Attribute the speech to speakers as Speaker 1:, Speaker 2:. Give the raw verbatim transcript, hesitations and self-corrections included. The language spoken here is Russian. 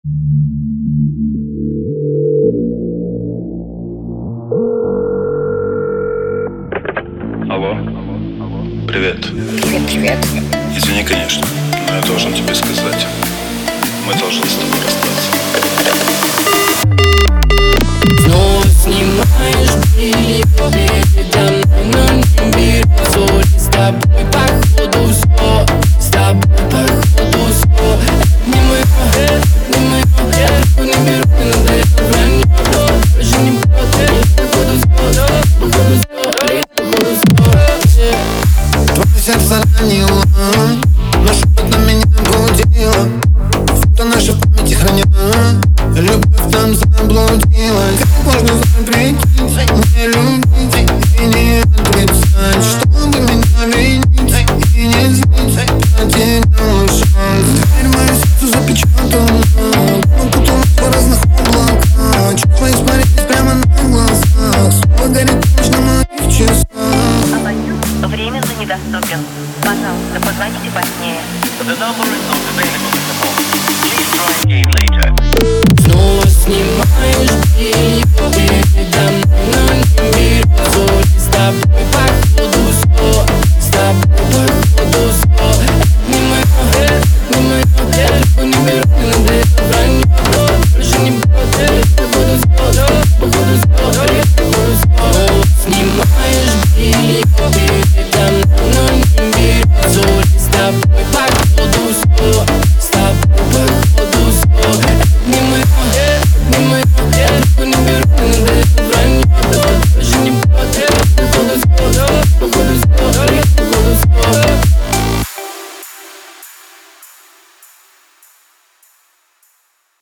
Speaker 1: Алло. Привет.
Speaker 2: Привет, привет.
Speaker 1: Извини, конечно, но я должен тебе сказать. Мы должны с тобой расстаться.
Speaker 3: Снова снимаешь белье передо мной, но не беру ссоры с тобой.